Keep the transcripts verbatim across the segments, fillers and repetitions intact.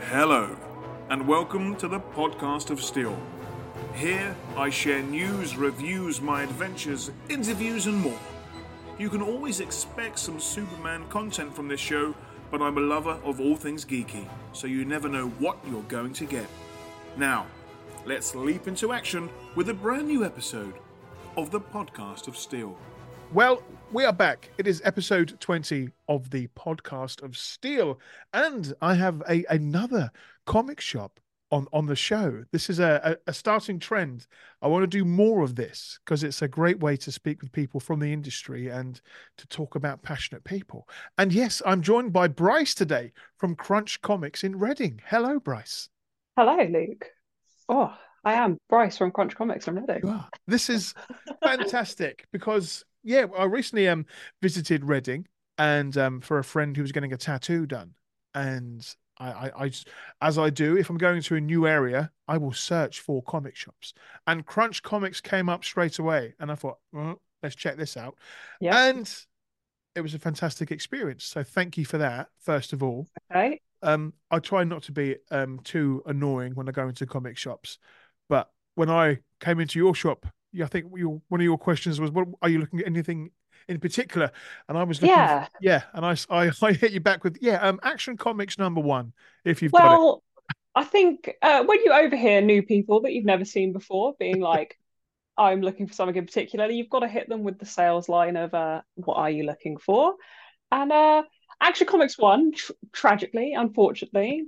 Hello, and welcome to the Podcast of Steel. Here, I share news, reviews, my adventures, interviews, and more. You can always expect some Superman content from this show, but I'm a lover of all things geeky, so you never know what you're going to get. Now, let's leap into action with a brand new episode of the Podcast of Steel. Well, we are back. It is episode twenty of the Podcast of Steel, and I have a another comic shop on, on the show. This is a, a, a starting trend. I want to do more of this because it's a great way to speak with people from the industry and to talk about passionate people. And yes, I'm joined by Bryce today from Crunch Comics in Reading. Hello, Bryce. Hello, Luke. Oh, I am Bryce from Crunch Comics from Reading. You are. This is fantastic because yeah, I recently um visited Reading and um for a friend who was getting a tattoo done, and I, I, I just, as I do, if I'm going to a new area, I will search for comic shops, and Crunch Comics came up straight away, and I thought, well, let's check this out, Yep. and it was a fantastic experience. So thank you for that, first of all. Okay. Um, I try not to be um too annoying when I go into comic shops, but when I came into your shop, yeah, I think your one of your questions was, "What are you looking at? Anything in particular?" And I was looking, Yeah. yeah, and I, I, I hit you back with, yeah, um, Action Comics number one, if you've got it. Well, I think uh, when you overhear new people that you've never seen before being like, I'm looking for something in particular, you've got to hit them with the sales line of uh, what are you looking for? And uh, Action Comics one, tr- tragically, unfortunately,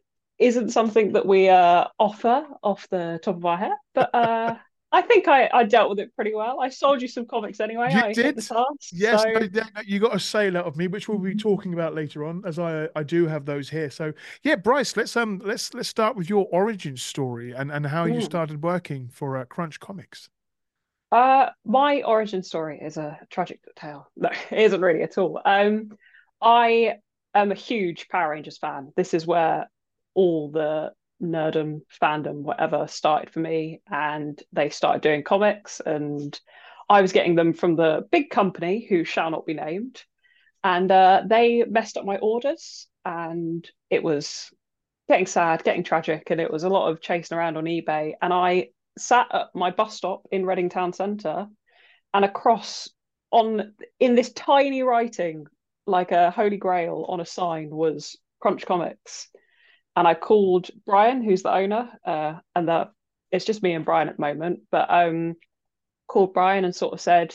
isn't something that we uh, offer off the top of our head. But uh, I think I, I dealt with it pretty well. I sold you some comics anyway. You I hit did, the task. yes. So No, no, no, you got a sale out of me, which we'll be talking about later on, as I I do have those here. So yeah, Bryce, let's um let's let's start with your origin story and and how you mm. started working for uh, Crunch Comics. uh, my origin story is a tragic tale. No, it isn't really at all. Um, I am a huge Power Rangers fan. This is where all the nerdom, fandom, whatever started for me, and they started doing comics, and I was getting them from the big company who shall not be named, and uh, they messed up my orders, and it was getting sad, getting tragic, and it was a lot of chasing around on eBay. And I sat at my bus stop in Reading Town Centre, and across on in this tiny writing, like a holy grail on a sign, was Crunch Comics. And I called Brian, who's the owner, uh, and that it's just me and Brian at the moment. But um, called Brian and sort of said,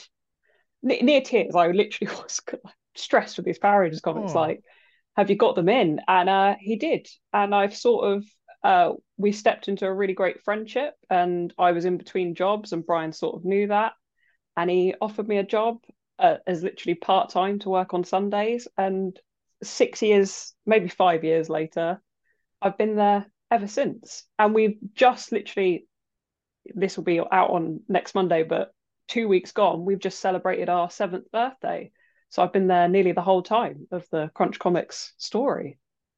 near tears, I literally was stressed with these Power Rangers comics. Oh, Like, have you got them in? And uh, he did. And I've sort of uh, we stepped into a really great friendship. And I was in between jobs, and Brian sort of knew that, and he offered me a job uh, as literally part time to work on Sundays. And six years, maybe five years later, I've been there ever since. And we've just literally, this will be out on next Monday, but two weeks gone, we've just celebrated our seventh birthday. So I've been there nearly the whole time of the Crunch Comics story.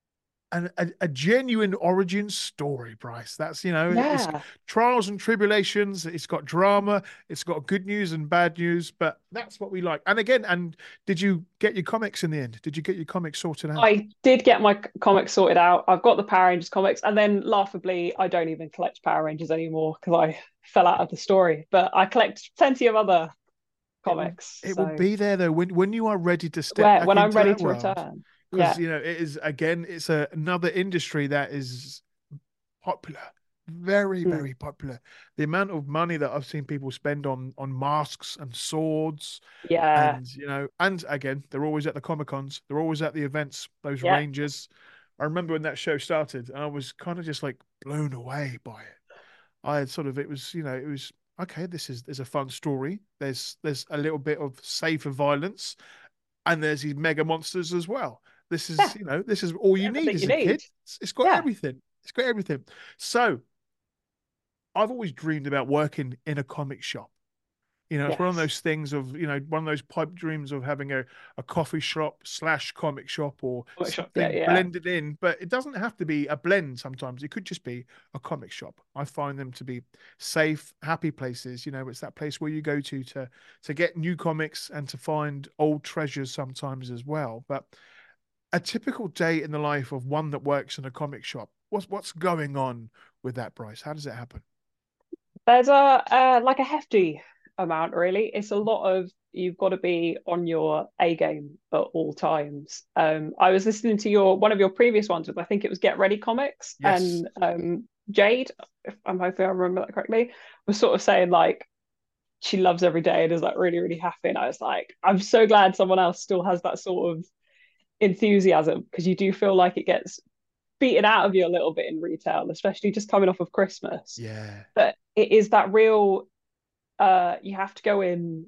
and a, a genuine origin story, Bryce. That's, you know, it's Yeah. trials and tribulations. It's got drama. It's got good news and bad news, but that's what we like. And again, and did you get your comics in the end? Did you get your comics sorted out? I did get my comics sorted out. I've got the Power Rangers comics, and then laughably, I don't even collect Power Rangers anymore because I fell out of the story. But I collect plenty of other It will, comics. it will So be there though when when you are ready to step where back when I'm into ready that to world, return, because yeah, you know it is, again, it's a, another industry that is popular, very mm, very popular. The amount of money that I've seen people spend on on masks and swords, yeah, and you know, and again, they're always at the Comic Cons, they're always at the events. Those yeah. Rangers, I remember when that show started, and I was kind of just like blown away by it. I had sort of, it was, you know, it was okay. This is there's a fun story. There's there's a little bit of safer violence, and there's these mega monsters as well. This is, Yeah, you know, this is all you need everything as you a need. kid. It's, it's got Yeah. everything. It's got everything. So I've always dreamed about working in a comic shop. You know, it's one of Yes. those things of, you know, one of those pipe dreams of having a, a coffee shop slash comic shop or Comic shop. Yeah, something yeah. blended in, but it doesn't have to be a blend sometimes. It could just be a comic shop. I find them to be safe, happy places. You know, it's that place where you go to to to get new comics and to find old treasures sometimes as well. But a typical day in the life of one that works in a comic shop. What's what's going on with that, Bryce? How does it happen? There's a uh, like a hefty amount, really. It's a lot of you've got to be on your A game at all times. Um, I was listening to your one of your previous ones with I think it was Get Ready Comics, Yes. and um, Jade, if I'm hoping I remember that correctly, was sort of saying like she loves every day and is like really really happy. And I was like, I'm so glad someone else still has that sort of enthusiasm because you do feel like it gets beaten out of you a little bit in retail, especially just coming off of Christmas. Yeah. But it is that real uh you have to go in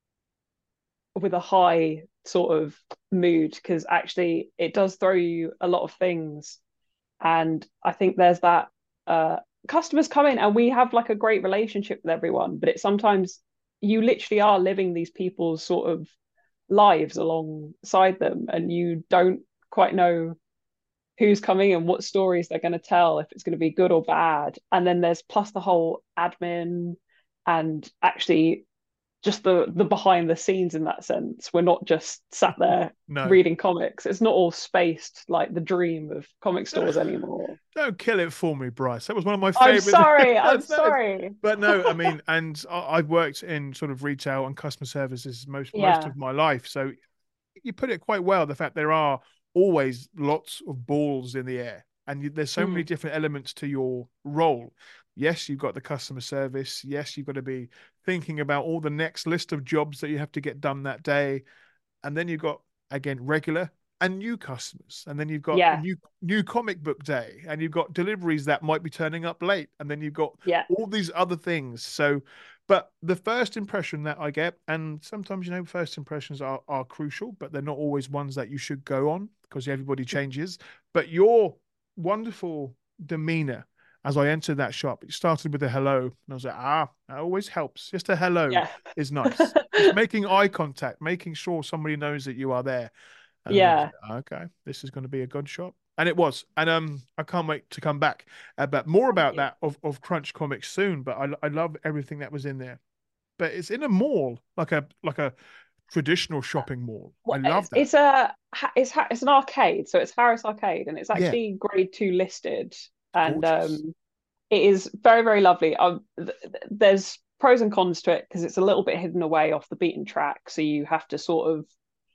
with a high sort of mood because actually it does throw you a lot of things. And I think there's that uh customers come in and we have like a great relationship with everyone, but it sometimes you literally are living these people's sort of lives alongside them and you don't quite know who's coming and what stories they're going to tell, if it's going to be good or bad. And then there's plus the whole admin and actually just the the behind the scenes in that sense. We're not just sat there No. reading comics. It's not all spaced like the dream of comic stores anymore. Don't kill it for me, Bryce. That was one of my I'm favorite. sorry. I'm That's no, sorry. but no, I mean, and I- I've worked in sort of retail and customer services most most Yeah. of my life. So you put it quite well. The fact there are always lots of balls in the air, and you, there's so many Mm. different elements to your role. Yes, you've got the customer service. Yes, you've got to be thinking about all the next list of jobs that you have to get done that day. And then you've got again regular and new customers, and then you've got a Yeah. new new comic book day, and you've got deliveries that might be turning up late, and then you've got Yeah. all these other things. So, but the first impression that I get, and sometimes you know, first impressions are are crucial, but they're not always ones that you should go on because everybody changes. But your wonderful demeanor as I entered that shop, it started with a hello, and I was like, ah, that always helps. Just a hello Yeah. is nice. Just making eye contact, making sure somebody knows that you are there. And then I was Yeah. like, okay, this is going to be a good shop. And it was. And um, I can't wait to come back. Uh, but more Thank about you. that of, of Crunch Comics soon. But I I love everything that was in there. But it's in a mall, like a like a traditional shopping mall. I Well, love it's that. it's a it's it's an arcade, so it's Harris Arcade, and it's Yeah, actually grade two listed, and gorgeous. um, it is very very lovely. Um, th- th- there's pros and cons to it because it's a little bit hidden away off the beaten track, so you have to sort of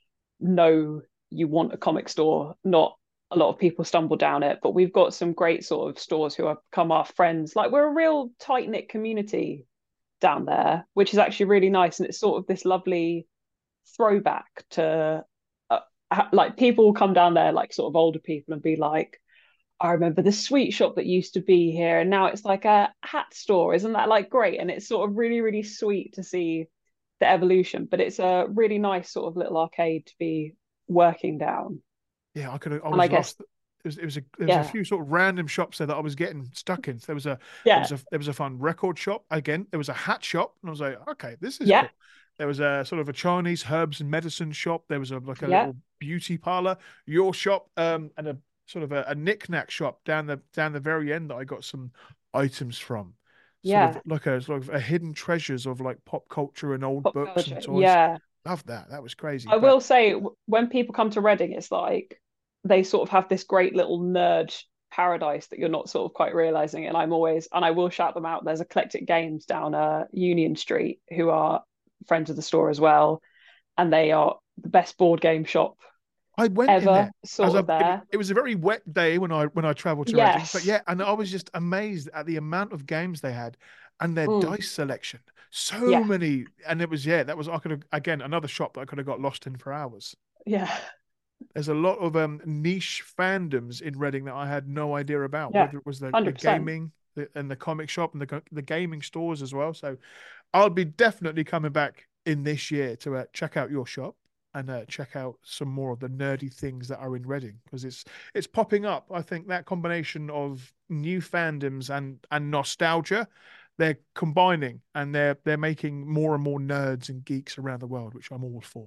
know you want a comic store. Not a lot of people stumble down it, but we've got some great sort of stores who have become our friends. Like we're a real tight knit community down there, which is actually really nice, and it's sort of this lovely throwback to uh, like people will come down there like sort of older people and be like, I remember the sweet shop that used to be here and now it's like a hat store. Isn't that like great? And it's sort of really really sweet to see the evolution, but it's a really nice sort of little arcade to be working down. Yeah, I could have, I And I was guess lost. It was, it was a there was a yeah, few sort of random shops there that I was getting stuck in. There was a there yeah, was a there was a fun record shop again. There was a hat shop, and I was like, okay, this is yeah, cool. There was a sort of a Chinese herbs and medicine shop. There was a like a yeah, little beauty parlor, your shop, um, and a sort of a, a knick-knack shop down the down the very end that I got some items from. Sort of yeah. like a sort of a hidden treasures of like pop culture and old Pop books and culture, toys. yeah. Love that. That was crazy. I But will say when people come to Reading, it's like they sort of have this great little nerd paradise that you're not sort of quite realizing. And I'm always, and I will shout them out. There's Eclectic Games down uh, Union Street who are friends of the store as well, and they are the best board game shop I went in ever, there as sort a of it, there. it was a very wet day when I when I traveled to Reading, but Yes. yeah, and I was just amazed at the amount of games they had and their Mm, dice selection. So yeah. many, and it was yeah, that was I could have again another shop that I could have got lost in for hours. Yeah. There's a lot of um niche fandoms in Reading that I had no idea about, Yeah. whether it was the, the one hundred percent. gaming the, and the comic shop and the the gaming stores as well. So I'll be definitely coming back in this year to uh, check out your shop and uh, check out some more of the nerdy things that are in Reading because it's it's popping up. I think that combination of new fandoms and and nostalgia, they're combining and they're they're making more and more nerds and geeks around the world, which I'm all for.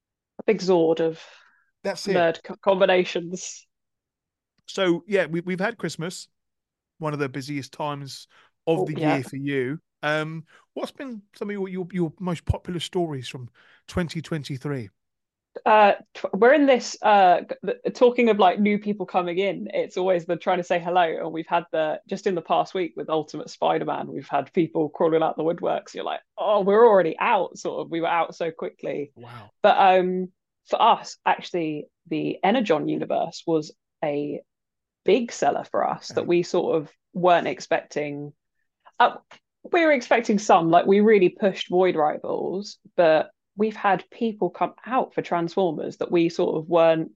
A big Zord of That's it. nerd co- combinations. So yeah, we we've had Christmas, one of the busiest times of Oh, the yeah. year for you. Um, what's been some of your your, your most popular stories from twenty twenty-three? uh we're in this uh talking of like new people coming in, it's always the trying to say hello, and we've had the just in the past week with Ultimate Spider-Man, we've had people crawling out the woodworks. You're like, oh, we're already out, sort of, we were out so quickly. Wow. But um for us, actually, the Energon universe was a big seller for us, Okay. that we sort of weren't expecting. uh, we were expecting some, like we really pushed Void Rivals, but we've had people come out for Transformers that we sort of weren't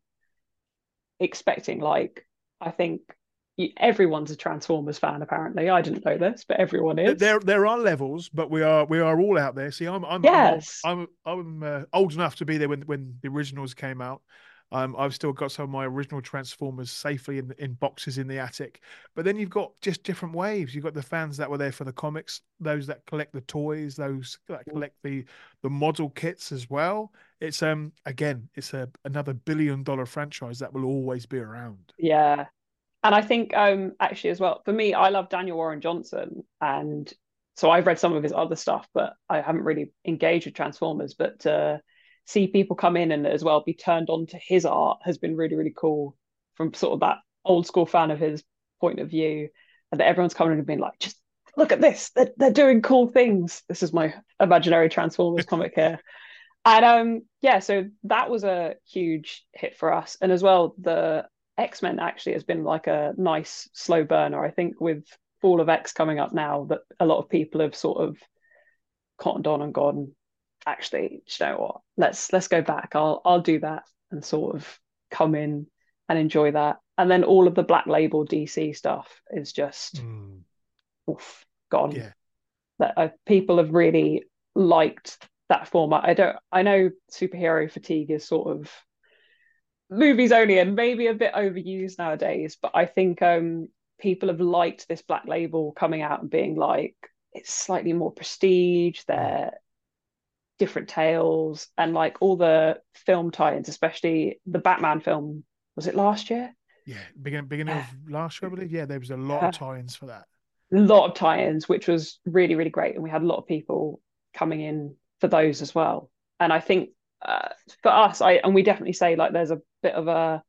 expecting. Like, I think everyone's a Transformers fan, apparently. I didn't know this, but everyone is. There, there are levels, but we are we are all out there. See, I'm I'm yes. I'm old, I'm, I'm uh, old enough to be there when when the originals came out. Um, I've still got some of my original Transformers safely in in boxes in the attic. But then you've got just different waves. You've got the fans that were there for the comics, those that collect the toys, those that collect the the model kits as well. It's um again, it's a another billion dollar franchise that will always be around. Yeah. And I think um actually as well, for me, I love Daniel Warren Johnson, and so I've read some of his other stuff, but I haven't really engaged with Transformers. But to see people come in and as well be turned on to his art has been really, really cool, from sort of that old school fan of his point of view, and that everyone's coming in and being like, just look at this, they're, they're doing cool things. This is my imaginary Transformers comic here. And um yeah, so that was a huge hit for us. And as well, the X-Men actually has been like a nice slow burner. I think with Fall of X coming up now, that a lot of people have sort of cottoned on and gone, actually, you know what? Let's let's go back. I'll I'll do that and sort of come in and enjoy that. And then all of the Black Label D C stuff is just Mm. oof, gone. Yeah. That uh, people have really liked that format. I don't. I know superhero fatigue is sort of movies only and maybe a bit overused nowadays, but I think um people have liked this Black Label coming out and being like, it's slightly more prestige, they're different tales, and like all the film tie-ins, especially the Batman film, was it last year? Yeah, beginning beginning Yeah. of last year, I believe. Yeah, there was a lot Yeah. of tie-ins for that. A lot of tie-ins, which was really, really great, and we had a lot of people coming in for those as well. And I think uh, for us, I and we definitely say like there's a bit of a,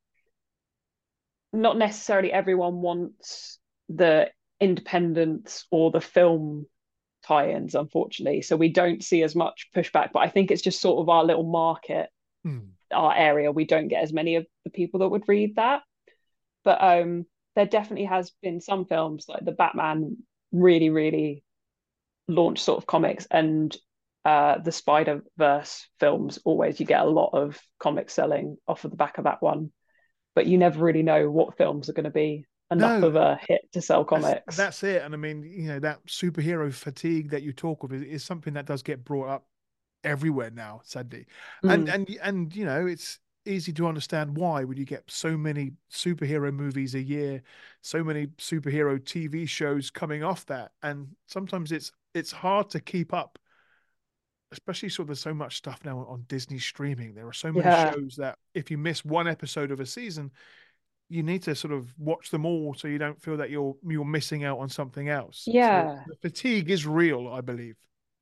not necessarily everyone wants the independence or the film tie-ins, unfortunately. So we don't see as much pushback, but I think it's just sort of our little market, Hmm. our area. We don't get as many of the people that would read that. But um, there definitely has been some films like the Batman really, really launched sort of comics, and uh, the Spider-Verse films, always you get a lot of comics selling off of the back of that one. But you never really know what films are going to be enough No, of a hit to sell That's, comics. that's it. And I mean, you know, that superhero fatigue that you talk of is, is something that does get brought up everywhere now, sadly. And Mm. and and you know, it's easy to understand why when you get so many superhero movies a year, so many superhero T V shows coming off that. And sometimes it's it's hard to keep up, especially sort of there's so much stuff now on Disney streaming. There are so many Yeah, shows that if you miss one episode of a season, you need to sort of watch them all so you don't feel that you're you're missing out on something else. So yeah, the fatigue is real, I believe.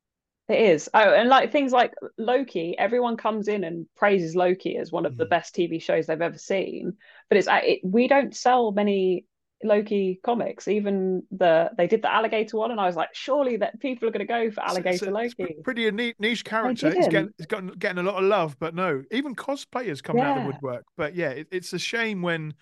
it is. Oh, and like things like Loki, everyone comes in and praises Loki as one of the Mm. best T V shows they've ever seen. But it's it, we don't sell many Loki comics. Even the they did the alligator one, and I was like, surely that people are going to go for It's, it's, alligator a, it's Loki. pretty a neat niche They character. It's getting didn't. it's gotten getting a lot of love, but no, even cosplayers coming out of the Yeah, woodwork. But yeah, it, it's a shame when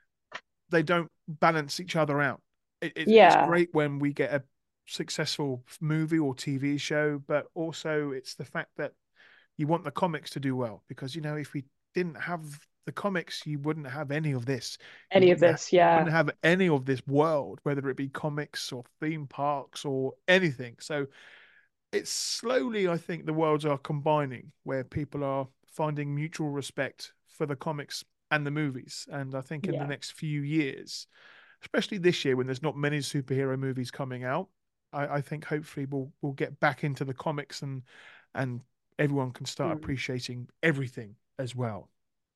they don't balance each other out. It, it, it's yeah, great when we get a successful movie or T V show, but also it's the fact that you want the comics to do well because you know if we didn't have the comics, you wouldn't have any of this. You any of wouldn't have, this. you Yeah, wouldn't have any of this world, whether it be comics or theme parks or anything. So it's slowly, I think, the worlds are combining where people are finding mutual respect for the comics and the movies. And I think in the yeah. next few years, especially this year when there's not many superhero movies coming out, I, I think hopefully we'll we'll get back into the comics and and everyone can start Mm. appreciating everything as well.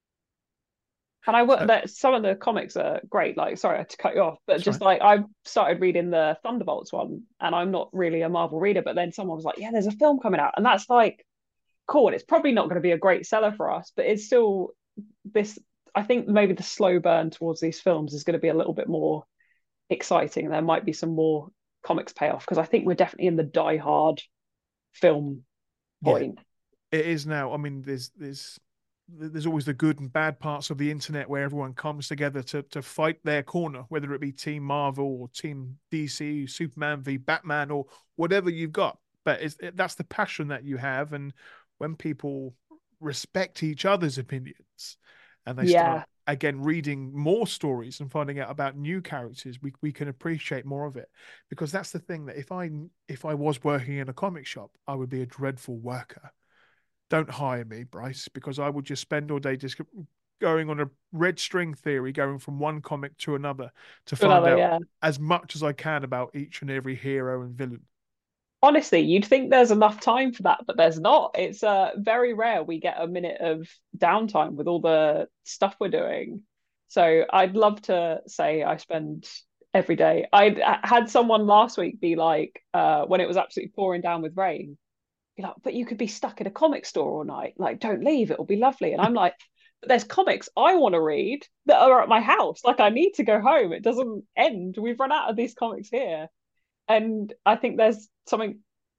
And I work So that some of the comics are great. Like, sorry, I had to cut you off, but that's just right. like I started reading the Thunderbolts one, and I'm not really a Marvel reader, but then someone was like, "Yeah, there's a film coming out," and that's like cool. And it's probably not going to be a great seller for us, but it's still this. I think maybe the slow burn towards these films is going to be a little bit more exciting. There might be some more comics payoff because I think we're definitely in the die hard film point. Yeah, it is now. I mean, there's there's there's always the good and bad parts of the internet where everyone comes together to to fight their corner, whether it be Team Marvel or Team D C, Superman v Batman, or whatever you've got. But it's, it, that's the passion that you have, and when people respect each other's opinions and they Yeah. start again reading more stories and finding out about new characters, we we can appreciate more of it. Because that's the thing, that if I if I was working in a comic shop, I would be a dreadful worker. Don't hire me, Bryce, because I would just spend all day just going on a red string theory, going from one comic to another to find Another, out yeah. as much as I can about each and every hero and villain. Honestly, you'd think there's enough time for that, but there's not. It's uh, very rare we get a minute of downtime with all the stuff we're doing. So I'd love to say I spend every day. I had someone last week be like, uh, when it was absolutely pouring down with rain, be like, but you could be stuck in a comic store all night. Like, don't leave. It'll be lovely. And I'm like, but there's comics I want to read that are at my house. Like, I need to go home. It doesn't end. We've run out of these comics here. And I think there's something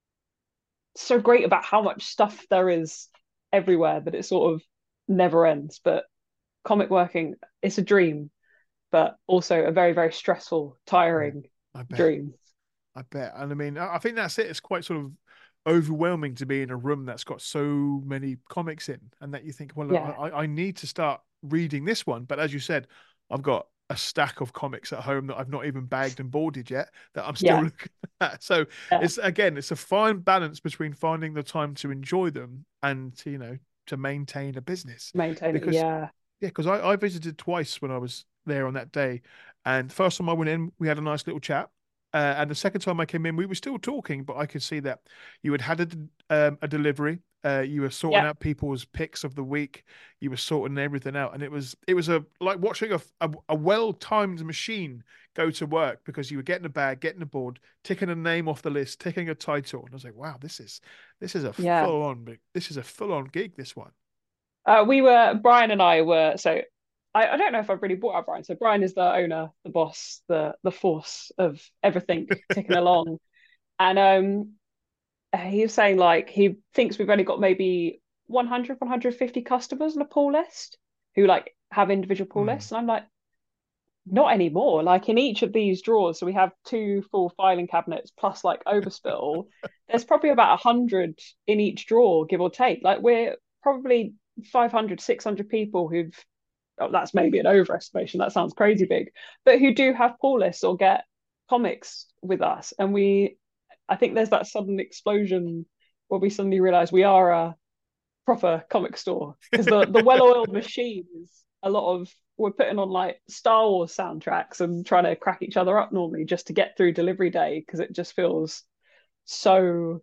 so great about how much stuff there is everywhere that it sort of never ends. But comic working, it's a dream, but also a very, very stressful, tiring I bet. dream. I bet. And I mean, I think that's it. It's quite sort of overwhelming to be in a room that's got so many comics in, and that you think, well, Yeah. I, I need to start reading this one. But as you said, I've got a stack of comics at home that I've not even bagged and boarded yet that I'm still Yeah. looking at. So Yeah. it's again, it's a fine balance between finding the time to enjoy them and, you know, to maintain a business. Maintain it, Because yeah. yeah, because I, I visited twice when I was there on that day. And first time I went in, we had a nice little chat. Uh, and the second time I came in, we were still talking, but I could see that you had had a, um, a delivery. Uh, you were sorting Yeah. out people's picks of the week. You were sorting everything out, and it was it was a like watching a a, a well-timed machine go to work, because you were getting a bag, getting a board, ticking a name off the list, ticking a title, and I was like, wow, this is this is a Yeah. full on this is a full on gig. This one. Uh, we were, Brian and I were, so I, I don't know if I've really brought up Brian. So Brian is the owner, the boss, the the force of everything ticking along. And um, he was saying like he thinks we've only got maybe one hundred, one hundred fifty customers on a pull list who like have individual pull Mm. lists. And I'm like, not anymore. Like in each of these drawers, so we have two full filing cabinets plus like overspill. There's probably about a hundred in each drawer, give or take. Like we're probably five hundred, six hundred people who've, oh, that's maybe an overestimation. That sounds crazy big, but who do have pull lists or get comics with us. And we, I think there's that sudden explosion where we suddenly realize we are a proper comic store, because the, the well-oiled machine is a lot of, we're putting on like Star Wars soundtracks and trying to crack each other up normally just to get through delivery day, because it just feels so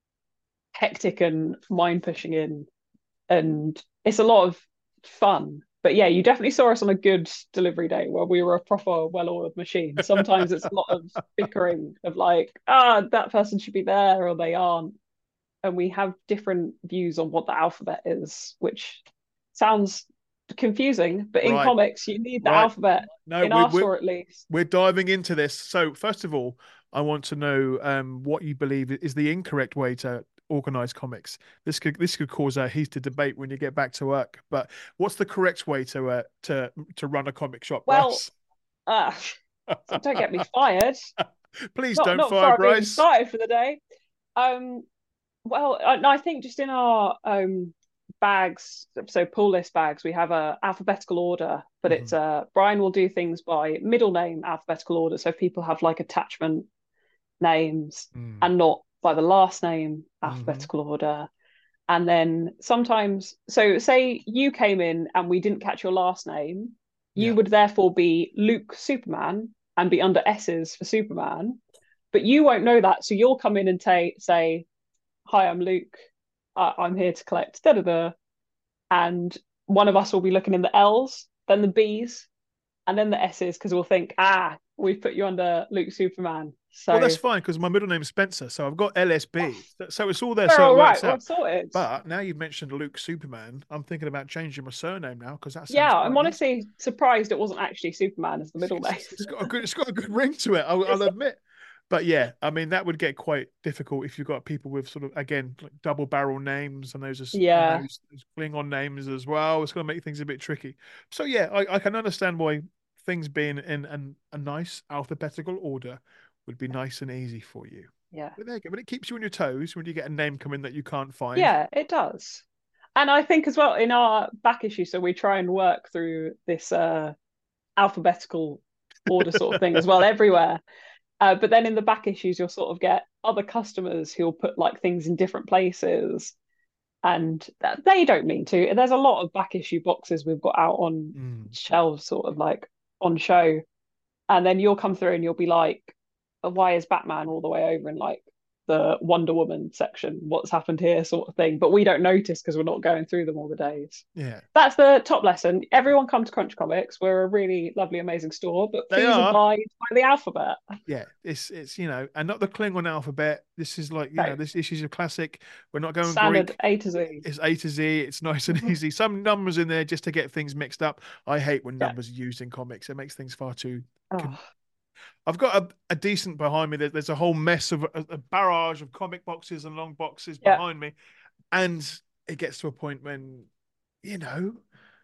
hectic and mind pushing in, and it's a lot of fun. But yeah, you definitely saw us on a good delivery day where we were a proper well-oiled machine. Sometimes it's a lot of bickering of like, ah, that person should be there or they aren't. And we have different views on what the alphabet is, which sounds confusing, but in Right. comics, you need the Right. alphabet, No, in we- our we- store at least. We're diving into this. So first of all, I want to know um, what you believe is the incorrect way to organize comics. This could this could cause a heated debate when you get back to work. But what's the correct way to uh, to to run a comic shop, Well, Bryce? uh, so don't get me fired. Please Not don't not fire before I've even Bryce. started for the day. Um, well, I, I think just in our um bags, so pull list bags, we have a alphabetical order, but it's uh Brian will do things by middle name alphabetical order, so people have like attachment names Mm. and not by the last name alphabetical order. And then sometimes, so say you came in and we didn't catch your last name, you Yeah. would therefore be Luke Superman and be under S's for Superman, but you won't know that, so you'll come in and ta- say, hi, I'm Luke, I- I'm here to collect da da da, and one of us will be looking in the L's, then the B's, and then the S's because we'll think, ah, we've put you under Luke Superman. Well, that's So fine because my middle name is Spencer, so I've got L S B. So so it's all there, we're so all it right. works We're out. sorted. But now you've mentioned Luke Superman, I'm thinking about changing my surname now because that sounds Yeah, quite I'm nice. honestly surprised it wasn't actually Superman as the middle name. It's, it's got a good, it's got a good ring to it. I'll, I'll admit. But yeah, I mean that would get quite difficult if you've got people with sort of again like double barrel names and those are and Yeah, those, those Klingon names as well. It's going to make things a bit tricky. So yeah, I, I can understand why things being in an, a nice alphabetical order would be nice and easy for you. yeah, But there you go. But it keeps you on your toes when you get a name coming that you can't find. yeah. It does. And I think as well in our back issue, so we try and work through this uh, alphabetical order sort of thing as well everywhere. Uh, but then in the back issues, you'll sort of get other customers who'll put like things in different places, and that, they don't mean to. There's a lot of back issue boxes we've got out on Mm. shelves, sort of like on show, and then you'll come through and you'll be like, "Why is Batman all the way over in like the Wonder Woman section? What's happened here?" sort of thing. But we don't notice because we're not going through them all the days. Yeah, That's the top lesson. Everyone come to Crunch Comics. We're a really lovely, amazing store, but they please are. abide by the alphabet. Yeah, it's it's you know, and not the Klingon alphabet. This is like you No, know, this, this is a classic. We're not going standard Greek. A to Z. It's A to Z. It's nice and easy. Some numbers in there just to get things mixed up. I hate when Yeah. numbers are used in comics. It makes things far too. Oh, I've got a, a decent behind me. There- There's a whole mess of a, a barrage of comic boxes and long boxes yeah, behind me, and it gets to a point when, you know,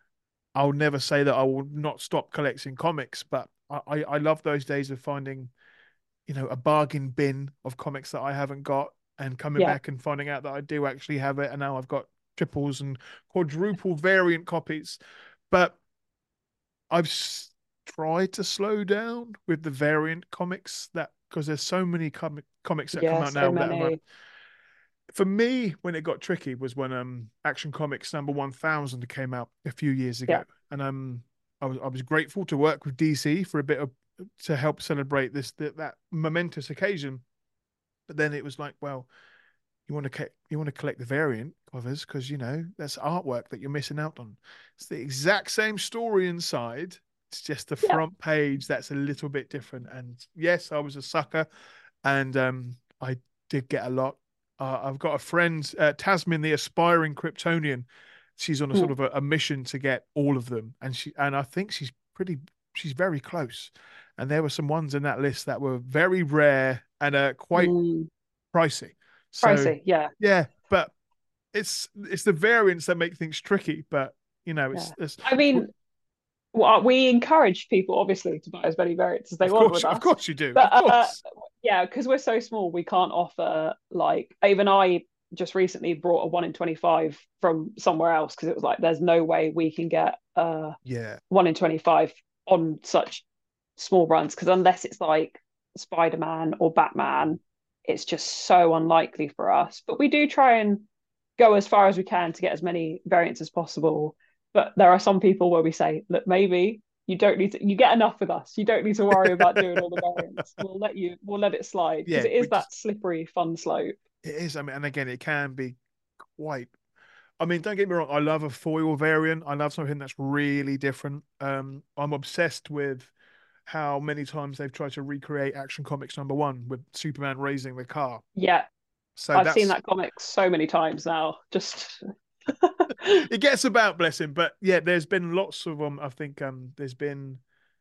I'll never say that I will not stop collecting comics, but I, I, I love those days of finding, you know, a bargain bin of comics that I haven't got and coming yeah, back and finding out that I do actually have it. And now I've got triples and quadruple variant copies. But I've s- tried to slow down with the variant comics that because there's so many comic comics that come yeah. out So now that are, many. for me, when it got tricky was when um Action Comics number one thousand came out a few years Yeah, ago. And um I was I was grateful to work with D C for a bit of to help celebrate this that, that momentous occasion. But then it was like, well, you want to you want to collect the variant covers because you know that's artwork that you're missing out on. It's the exact same story inside. It's just the yeah, front page that's a little bit different. And yes, I was a sucker, and um, I did get a lot. Uh, I've got a friend, uh, Tasmin, the aspiring Kryptonian. She's on a sort mm, of a, a mission to get all of them, and she and I think she's pretty. She's very close. And there were some ones in that list that were very rare and uh, quite mm. pricey. So Pricey. Yeah, yeah, but it's it's the variants that make things tricky. But you know, yeah. it's, it's I mean, well, we encourage people obviously to buy as many variants as they of want course, with of us, course you do, but of uh, course. yeah, because we're so small, we can't offer like even I just recently brought a one in twenty-five from somewhere else because it was like there's no way we can get uh Yeah, one in twenty-five on such small runs because unless it's like Spider-Man or Batman, it's just so unlikely for us. But we do try and go as far as we can to get as many variants as possible. But there are some people where we say, look, maybe you don't need to, you get enough with us. You don't need to worry about doing all the variants. We'll let you, we'll let it slide because yeah, it is which is that slippery, fun slope. it is. I mean, and again, it can be quite. I mean, don't get me wrong. I love a foil variant. I love something that's really different. Um, I'm obsessed with how many times they've tried to recreate Action Comics number one with Superman raising the car. Yeah, So I've seen that's that comic so many times now. Just it gets about, bless him. But yeah, there's been lots of them. I think um, there's been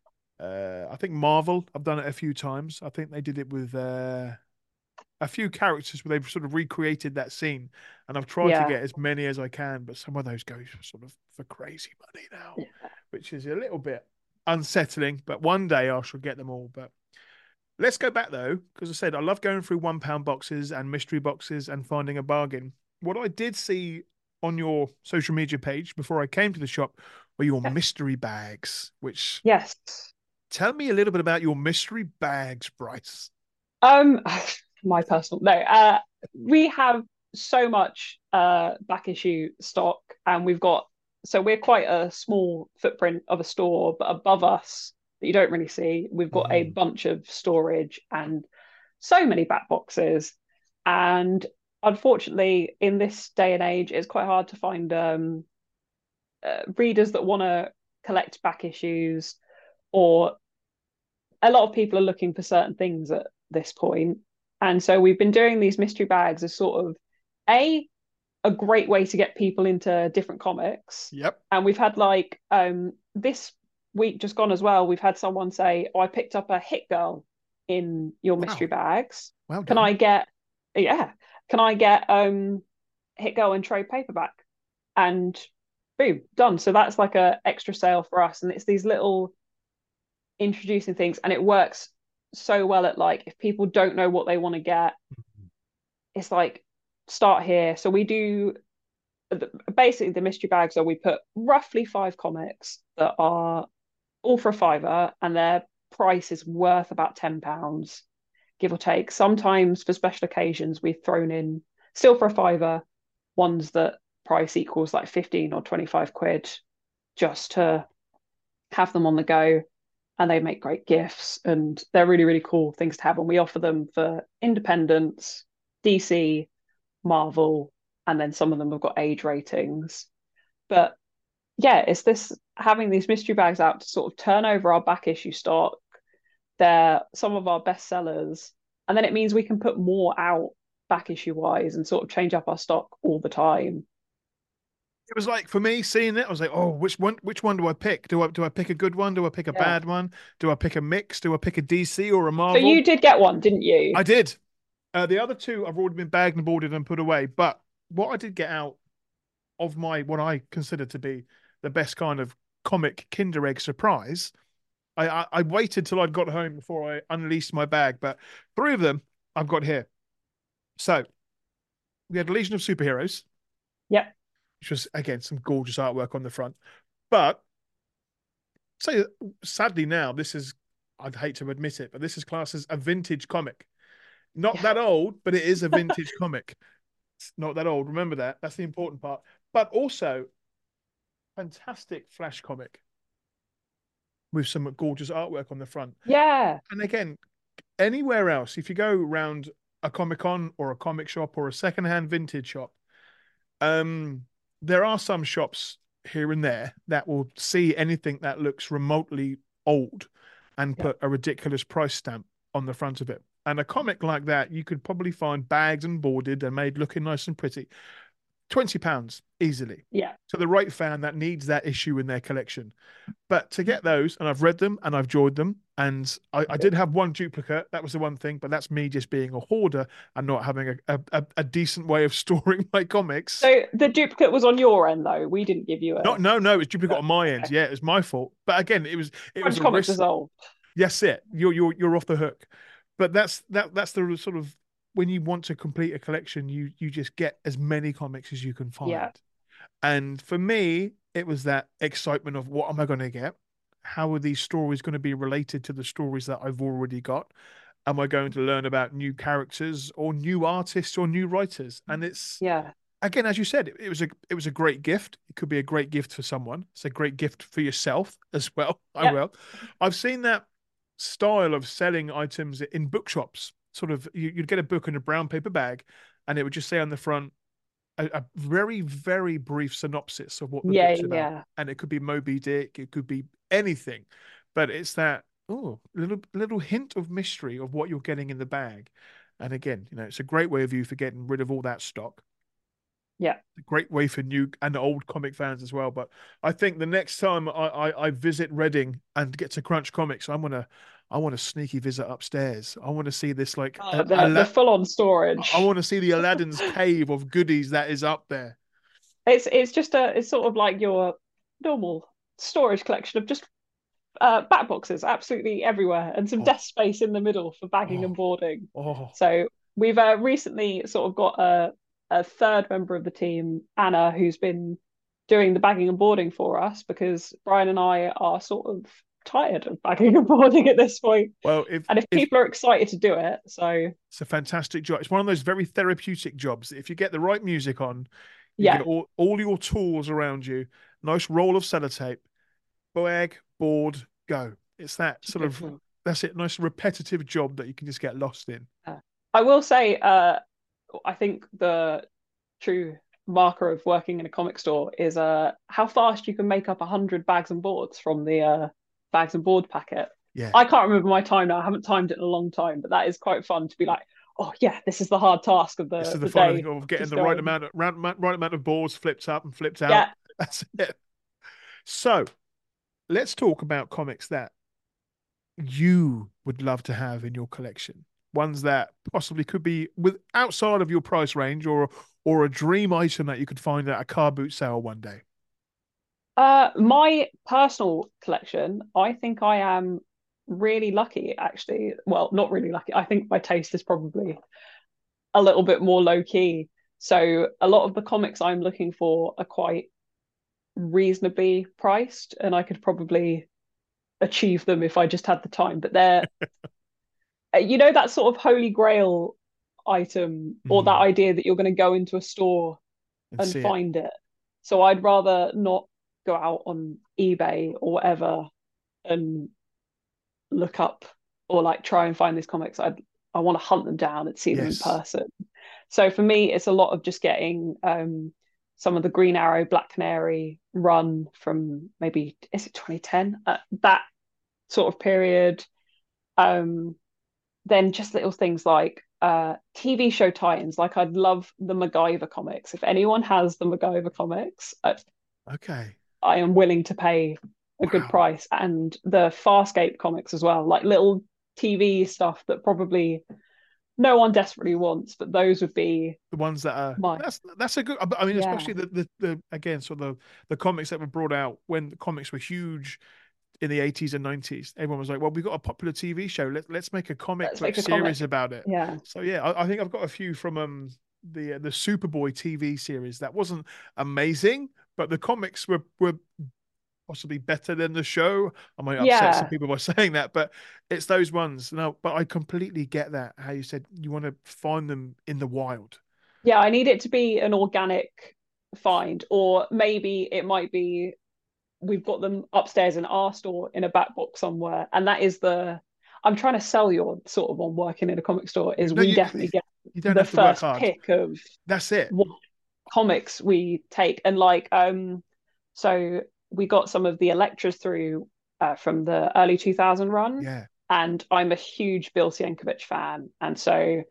uh, I think Marvel. I've done it a few times. I think they did it with uh, a few characters where they've sort of recreated that scene, and I've tried to yeah, get as many as I can. But some of those go sort of for crazy money now, which is a little bit unsettling. But one day I shall get them all. But let's go back though, because I said I love going through one pound boxes and mystery boxes and finding a bargain. What I did see on your social media page before I came to the shop were your yeah. mystery bags, which Yes. tell me a little bit about your mystery bags, Bryce. Um, my personal no. Uh, we have so much uh back issue stock, and we've got so we're quite a small footprint of a store, but above us that you don't really see, we've got a Mm. bunch of storage and so many back boxes. And unfortunately, in this day and age, it's quite hard to find um uh, readers that want to collect back issues or a lot of people are looking for certain things at this point. And so we've been doing these mystery bags as sort of a a great way to get people into different comics. Yep. And we've had like um this week just gone as well, we've had someone say, oh, I picked up a Hit Girl in your Wow. mystery bags. Well Can done. I get yeah, can I get um Hit Girl and trade paperback? And boom, done. So that's like a extra sale for us. And it's these little introducing things, and it works so well at like if people don't know what they want to get, it's like start here. So we do basically the mystery bags are we put roughly five comics that are all for a fiver, and their price is worth about ten pounds, give or take. Sometimes for special occasions we've thrown in still for a fiver ones that price equals like fifteen or twenty-five quid just to have them on the go. And they make great gifts, and they're really, really cool things to have. And we offer them for independents, D C, Marvel, and then some of them have got age ratings. But yeah, it's this having these mystery bags out to sort of turn over our back issue stock. They're some of our best sellers. And then it means we can put more out back issue wise and sort of change up our stock all the time. It was like for me seeing it, I was like, oh, which one? Which one do I pick? Do I do I pick a good one? Do I pick a Yeah. bad one? Do I pick a mix? Do I pick a D C or a So Marvel? you did get one, didn't you? I did. Uh, the other two I've already been bagged and boarded and put away. But what I did get out of my what I consider to be the best kind of comic Kinder Egg surprise, I I, I waited till I'd got home before I unleashed my bag. But three of them I've got here. So we had Legion of Superheroes. Yep. Which was again some gorgeous artwork on the front. But say sadly now, this is I'd hate to admit it, but this is classed as a vintage comic. Not Yeah. that old, but it is a vintage comic. It's not that old. Remember that. That's the important part. But also fantastic Flash comic with some gorgeous artwork on the front. Yeah. And again, anywhere else, if you go around a Comic Con or a comic shop or a secondhand vintage shop, um, there are some shops here and there that will see anything that looks remotely old and Yeah. put a ridiculous price stamp on the front of it. And a comic like that, you could probably find bagged and boarded and made looking nice and pretty. twenty pounds easily. Yeah. To the right fan that needs that issue in their collection. But to get those, and I've read them and I've enjoyed them, and I, I did have one duplicate. That was the one thing, but that's me just being a hoarder and not having a, a, a decent way of storing my comics. So the duplicate was on your end, though. We didn't give you a. No, no, no. It's duplicate on my end. Yeah, it's my fault. But again, it was it was Crunch a Comics risk. dissolved. Yes, it. You're you're you're off the hook. But that's that that's the sort of when you want to complete a collection, you you just get as many comics as you can find. Yeah. And for me, it was that excitement of what am I going to get? How are these stories going to be related to the stories that I've already got? Am I going to learn about new characters or new artists or new writers? And it's Yeah. again, as you said, it, it was a it was a great gift. It could be a great gift for someone. It's a great gift for yourself as well. I Yep. will. I've seen that style of selling items in bookshops. Sort of, you, you'd get a book in a brown paper bag, and it would just say on the front a, a very very brief synopsis of what the Yeah. book's about, Yeah. and it could be Moby Dick, it could be anything, but it's that oh little little hint of mystery of what you're getting in the bag. And again, you know, it's a great way of you for getting rid of all that stock. Yeah. A great way for new and old comic fans as well. But I think the next time I, I, I visit Reading and get to Crunch Comics, I'm gonna I want a sneaky visit upstairs. I want to see this like Oh, a- the, Ala- the full-on storage. I want to see the Aladdin's cave of goodies that is up there. It's it's just a it's sort of like your normal storage collection of just uh back boxes absolutely everywhere, and some Oh. desk space in the middle for bagging Oh. and boarding. Oh, So we've uh, recently sort of got a a third member of the team, Anna, who's been doing the bagging and boarding for us because Brian and I are sort of tired of bagging and boarding at this point. well, if, And if if people are excited to do it, so it's a fantastic job. It's one of those very therapeutic jobs. If you get the right music on, you yeah, get all, all your tools around you, nice roll of sellotape, bag, board, go. It's that sort of, that's it, nice repetitive job that you can just get lost in. I will say, uh, I think the true marker of working in a comic store is uh how fast you can make up a hundred bags and boards from the uh bags and board packet. Yeah. I can't remember my time now. I haven't timed it in a long time, but that is quite fun to be like, oh yeah, this is the hard task of This the, is the the fun day. of getting Just the right going, amount of right, right amount of boards flipped up and flipped out. yeah. That's it. So let's talk about comics that you would love to have in your collection. Ones that possibly could be with outside of your price range, or or a dream item that you could find at a car boot sale one day. Uh, my personal collection, I think I am really lucky, actually. Well, not really lucky. I think my taste is probably a little bit more low key. So a lot of the comics I'm looking for are quite reasonably priced, and I could probably achieve them if I just had the time. But they're, you know, that sort of holy grail item, or that Mhm. idea that you're going to go into a store And and see it. find it. So I'd rather not go out on eBay or whatever and look up or like try and find these comics. I'd I want to hunt them down and see them in Yes. person. So for me, it's a lot of just getting um, some of the Green Arrow, Black Canary run from maybe, is it twenty ten? Uh, that sort of period. Um, then just little things like uh, T V show tie-ins. Like I'd love the MacGyver comics. If anyone has the MacGyver comics, I, Okay. I am willing to pay a good Wow. price. And the Farscape comics as well, like little T V stuff that probably no one desperately wants, but those would be The ones that are my, that's that's a good. I mean, yeah, especially the the, the again, sort of the the comics that were brought out when the comics were huge in the eighties and nineties. Everyone was like, well, we've got a popular T V show. Let, let's make a comic let's book make a series comic. about it. Yeah. So yeah, I, I think I've got a few from um the uh, the Superboy T V series that wasn't amazing, but the comics were were possibly better than the show. I might upset some Yeah. people by saying that, but it's those ones. No, but I completely get that. How you said you want to find them in the wild. Yeah. I need it to be an organic find, or maybe it might be we've got them upstairs in our store in a back box somewhere. And that is the, I'm trying to sell your sort of on working in a comic store is No, we you definitely get you don't the have to work first hard. pick of That's it. what comics we take. And like, um, so we got some of the Electras through uh, from the early two thousand run. Yeah. And I'm a huge Bill Sienkiewicz fan. And so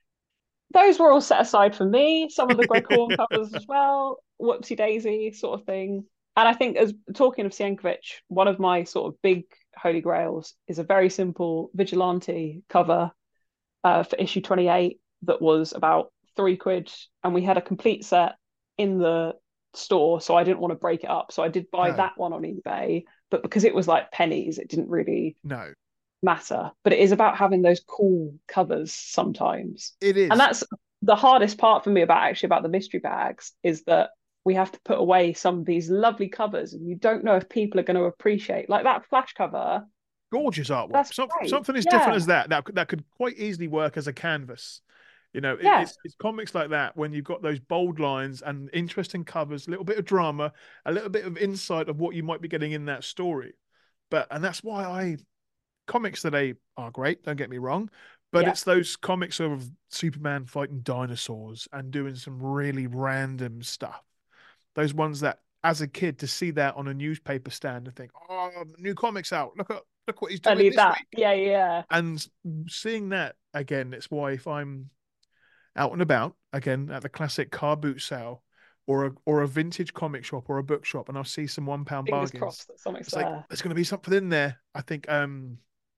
those were all set aside for me. Some of the Greg Horn covers as well, whoopsie daisy sort of thing. And I think, as talking of Sienkiewicz, one of my sort of big holy grails is a very simple Vigilante cover uh, for issue twenty-eight that was about three quid, and we had a complete set in the store, so I didn't want to break it up. So I did buy No, that one on eBay, but because it was like pennies, it didn't really no, matter. But it is about having those cool covers sometimes. it And is. that's the hardest part for me about actually about the mystery bags is that we have to put away some of these lovely covers and you don't know if people are going to appreciate like that flash cover. Gorgeous artwork. That's Some, great. something as different Yeah. as that, that that could quite easily work as a canvas. You know, it, Yeah. it's it's comics like that when you've got those bold lines and interesting covers, a little bit of drama, a little bit of insight of what you might be getting in that story. But and that's why I comics today are great. Don't get me wrong, but Yeah. it's those comics of Superman fighting dinosaurs and doing some really random stuff. Those ones that, as a kid, to see that on a newspaper stand and think, "Oh, new comics out! Look at look what he's I doing need this that. week." Yeah, yeah. And seeing that again, it's why if I'm out and about again at the classic car boot sale or a or a vintage comic shop or a bookshop, and I'll see some one pound Fingers bargains, crossed that something's it's like there. there's going to be something in there. I think um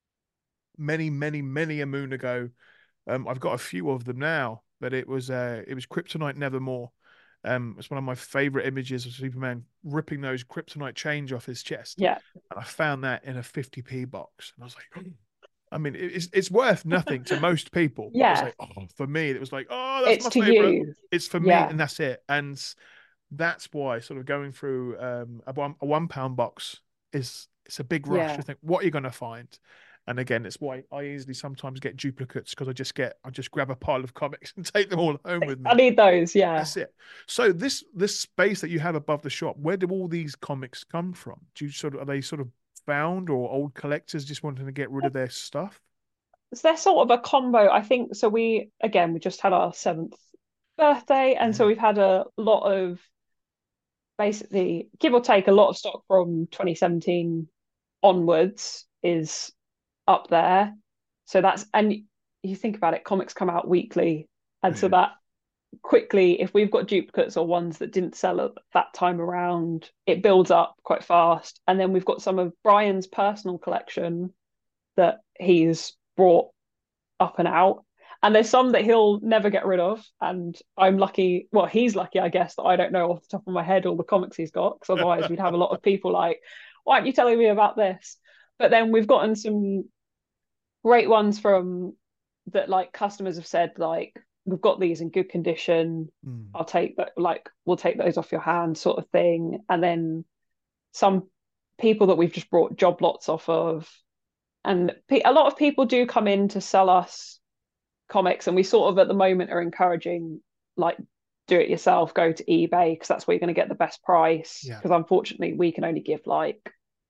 many many many a moon ago, um I've got a few of them now, but it was uh it was Kryptonite Nevermore. Um, it's one of my favorite images of Superman ripping those kryptonite chains off his chest, Yeah. and I found that in a fifty p box, and I was like, I mean, it's it's worth nothing to most people, but I was Yeah. like, oh, for me, it was like, oh, that's It's my to favorite. you. It's for me, Yeah. and that's it. And that's why sort of going through um, a one a one pound box is it's a big rush. Yeah. You think, what are you going to find? And again, it's why I easily sometimes get duplicates because I just get I just grab a pile of comics and take them all home with I me. need those. Yeah. That's it. So this this space that you have above the shop, where do all these comics come from? Do you sort of are they sort of found or old collectors just wanting to get rid of their stuff? So they're sort of a combo, I think. So we, again, we just had our seventh birthday. And so Yeah. we've had a lot of basically, give or take, a lot of stock from twenty seventeen onwards is up there. So that's, and you think about it, comics come out weekly. And so Yeah. that quickly, if we've got duplicates or ones that didn't sell at that time around, it builds up quite fast. And then we've got some of Brian's personal collection that he's brought up and out. And there's some that he'll never get rid of. And I'm lucky, well, he's lucky, I guess, that I don't know off the top of my head all the comics he's got, because otherwise we'd have a lot of people like, why aren't you telling me about this? But then we've gotten some great ones from that, like customers have said, like, we've got these in good condition. Mm. I'll take that, like, we'll take those off your hand, sort of thing. And then some people that we've just brought job lots off of. And a lot of people do come in to sell us comics, and we sort of at the moment are encouraging, like, do it yourself, go to eBay, because that's where you're going to get the best price. Yeah. Because unfortunately, we can only give like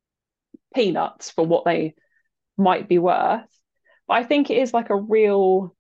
peanuts for what they might be worth. But I think it is like a real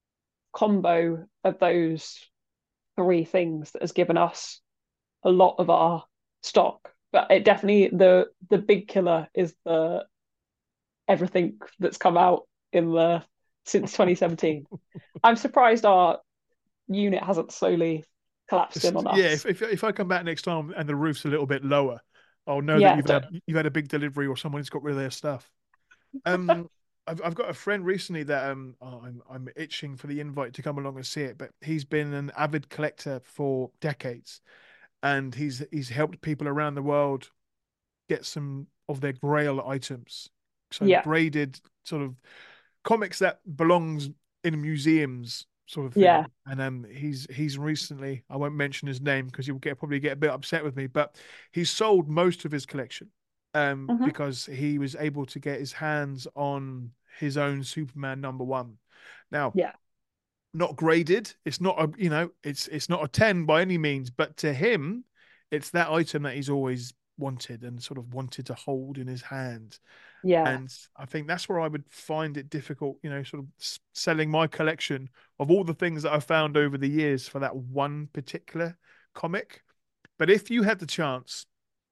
combo of those three things that has given us a lot of our stock. But it definitely, the the big killer is the everything that's come out in the since twenty seventeen. I'm surprised our unit hasn't slowly collapsed in on us. Yeah, if, if if I come back next time and the roof's a little bit lower, I'll know Yeah, that you've don't- had you've had a big delivery or someone's got rid of their stuff. Um, I've I've got a friend recently that um oh, I'm I'm itching for the invite to come along and see it, but he's been an avid collector for decades, and he's he's helped people around the world get some of their Grail items, so Yeah. graded sort of comics that belongs in museums, sort of thing. Yeah. And um, he's he's recently, I won't mention his name because he'll get probably get a bit upset with me, but he's sold most of his collection um Mhm. because he was able to get his hands on his own Superman number one. Now, Yeah. not graded. It's not a, you know, it's it's not a ten by any means, but to him, it's that item that he's always wanted and sort of wanted to hold in his hand. Yeah. And I think that's where I would find it difficult, you know, sort of s- selling my collection of all the things that I've found over the years for that one particular comic. But if you had the chance,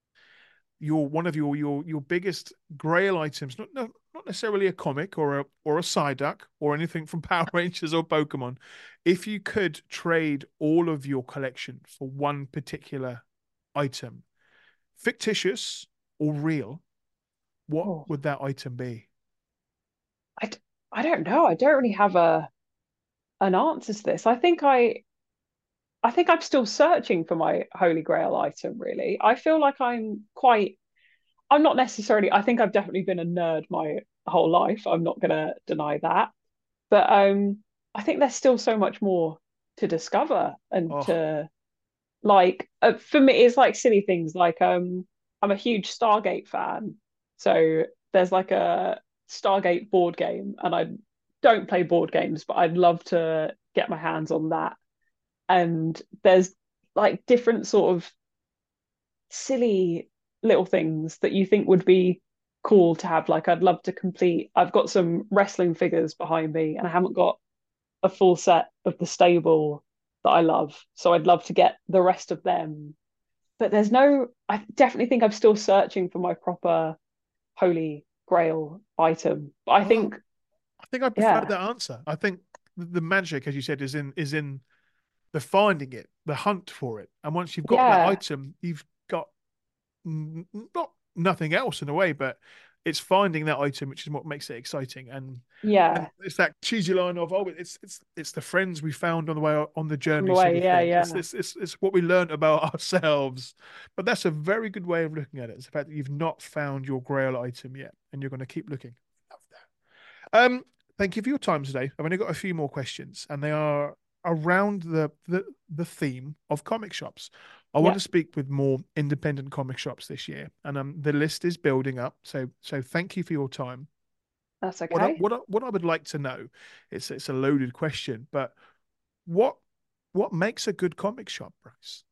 your one of your your your biggest Grail items, not not not necessarily a comic or a or a Psyduck or anything from Power Rangers or Pokemon, if you could trade all of your collection for one particular item, fictitious or real, what Oh, would that item be? I, d- I don't know. I don't really have a an answer to this. I think I I think I'm still searching for my Holy Grail item, really. I feel like I'm quite I'm not necessarily, I think I've definitely been a nerd my whole life. I'm not gonna deny that. But um I think there's still so much more to discover and Oh, to, like, uh, for me it's like silly things like, um I'm a huge Stargate fan. So there's like a Stargate board game, and I don't play board games, but I'd love to get my hands on that. And there's like different sort of silly little things that you think would be cool to have. Like, I'd love to complete, I've got some wrestling figures behind me, and I haven't got a full set of the stable that I love. So I'd love to get the rest of them. But there's no, I definitely think I'm still searching for my proper Holy Grail item. But I oh, think, I think I prefer yeah, that answer. I think the the magic, as you said, is in is in the finding it, the hunt for it. And once you've got that yeah, item, you've got n- not nothing else in a way, but it's finding that item which is what makes it exciting. And and yeah, it's that cheesy line of, oh, it's it's it's the friends we found on the way on the on the journey, sort way, of yeah, thing. It's yeah, this it's, it's what we learned about ourselves. But that's a very good way of looking at it. It's the fact that you've not found your Grail item yet, and you're going to keep looking. Love that. Um, thank you for your time today. I've only got a few more questions, and they are around the the the theme of comic shops. I want yeah. to speak with more independent comic shops this year, and um, the list is building up. So, so thank you for your time. That's What I, okay. what I, what I would like to know, it's it's a loaded question, but what what makes a good comic shop, Bryce?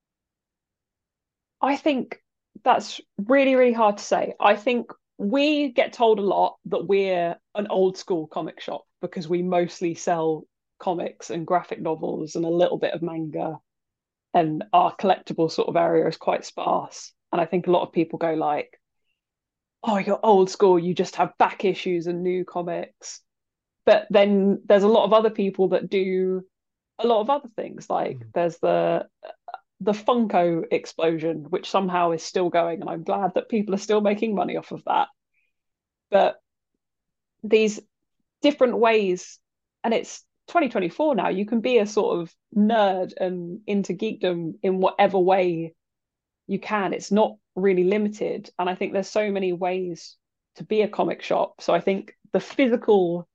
I think that's really, really hard to say. I think we get told a lot that we're an old school comic shop because we mostly sell comics and graphic novels and a little bit of manga, and our collectible sort of area is quite sparse. And I think a lot of people go like, oh, you're old school, you just have back issues and new comics. But then there's a lot of other people that do a lot of other things. Like Mm. there's the the Funko explosion, which somehow is still going, and I'm glad that people are still making money off of that. But these different ways, and it's twenty twenty-four now, you can be a sort of nerd and into geekdom in whatever way you can. It's not really limited. And I think there's so many ways to be a comic shop. So I think the physical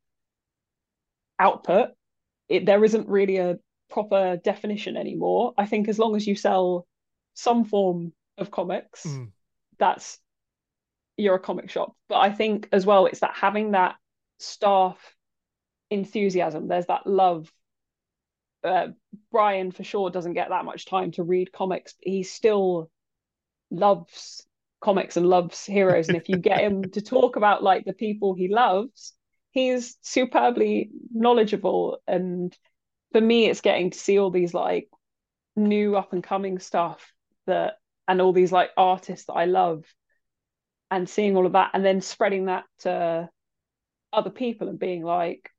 output, it, there isn't really a proper definition anymore. I think as long as you sell some form of comics, Mm. that's you're a comic shop. But I think as well, it's that having that staff enthusiasm. There's that love. Uh, Brian for sure doesn't get that much time to read comics, but he still loves comics and loves heroes. And if you get him to talk about like the people he loves, he's superbly knowledgeable. And for me, it's getting to see all these like new up and coming stuff that, and all these like artists that I love, and seeing all of that and then spreading that to other people and being like,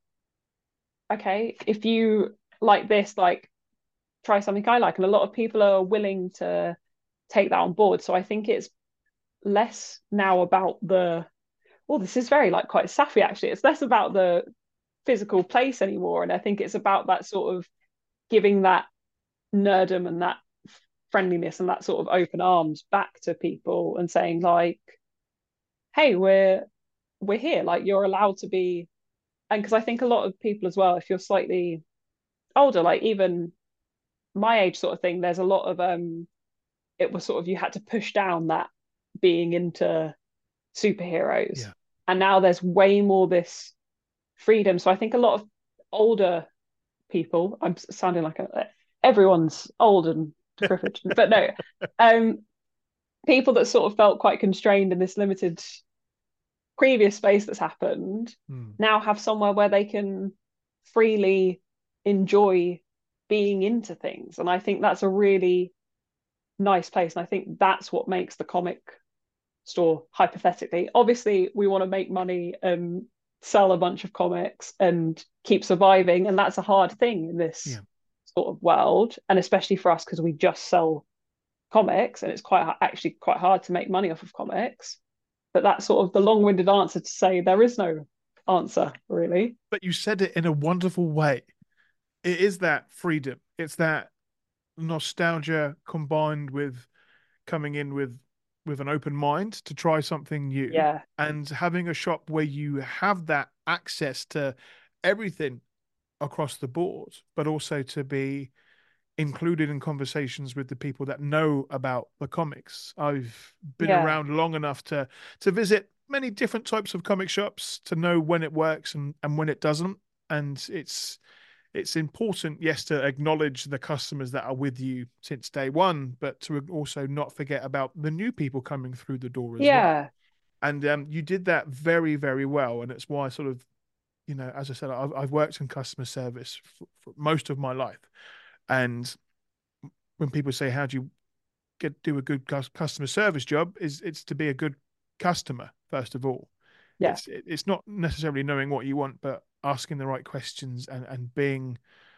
okay, if you like this, like try something I like. And a lot of people are willing to take that on board. So I think it's less now about the, well, this is very like quite sappy actually. It's less about the physical place anymore. And I think it's about that sort of giving that nerdum and that friendliness and that sort of open arms back to people and saying like, hey, we're we're here. Like you're allowed to be. And because I think a lot of people as well, if you're slightly older, like even my age sort of thing, there's a lot of um it was sort of you had to push down that being into superheroes. Yeah. And now there's way more this freedom. So I think a lot of older people, I'm sounding like a, everyone's old and decrepit, but no, um, people that sort of felt quite constrained in this limited previous space that's happened Mm. now have somewhere where they can freely enjoy being into things. And I think that's a really nice place. And I think that's what makes the comic store, hypothetically. Obviously, we want to make money and sell a bunch of comics and keep surviving. And that's a hard thing in this Yeah. sort of world. And especially for us, because we just sell comics and it's quite actually quite hard to make money off of comics. But that's sort of the long-winded answer to say there is no answer, really. But you said it in a wonderful way. It is that freedom. It's that nostalgia combined with coming in with with an open mind to try something new, Yeah. and having a shop where you have that access to everything across the board, but also to be included in conversations with the people that know about the comics. I've been Yeah. around long enough to to visit many different types of comic shops to know when it works and, and when it doesn't. And it's it's important, yes, to acknowledge the customers that are with you since day one, but to also not forget about the new people coming through the door as well. Yeah. And um, you did that very, very well. And it's why sort of, you know, as I said, I've, I've worked in customer service for, for most of my life. And when people say, how do you get do a good customer service job, is it's to be a good customer, first of all. Yeah. It's it's not necessarily knowing what you want, but asking the right questions and, and being,